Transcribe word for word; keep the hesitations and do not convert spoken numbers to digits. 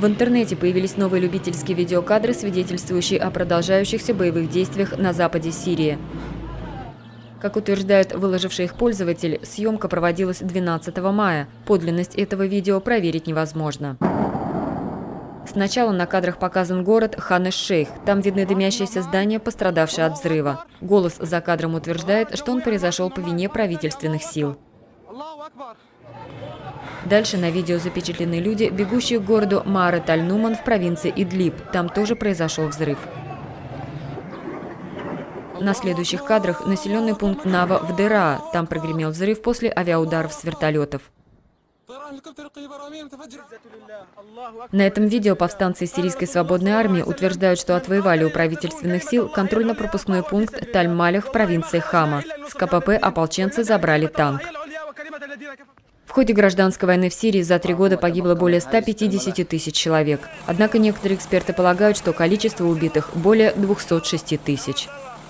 В интернете появились новые любительские видеокадры, свидетельствующие о продолжающихся боевых действиях на западе Сирии. Как утверждает выложивший их пользователь, съемка проводилась двенадцатого мая. Подлинность этого видео проверить невозможно. Сначала на кадрах показан город Хан-эш-Шейх. Там видны дымящиеся здания, пострадавшие от взрыва. Голос за кадром утверждает, что он произошел по вине правительственных сил. Дальше на видео запечатлены люди, бегущие к городу Маарет-аль-Нуман в провинции Идлиб. Там тоже произошел взрыв. На следующих кадрах населенный пункт Нава в Дераа. Там прогремел взрыв после авиаударов с вертолетов. На этом видео повстанцы сирийской свободной армии утверждают, что отвоевали у правительственных сил контрольно-пропускной пункт Таль-Малях в провинции Хама. С КПП ополченцы забрали танк. В ходе гражданской войны в Сирии за три года погибло более ста пятидесяти тысяч человек. Однако некоторые эксперты полагают, что количество убитых более двухсот шести тысяч.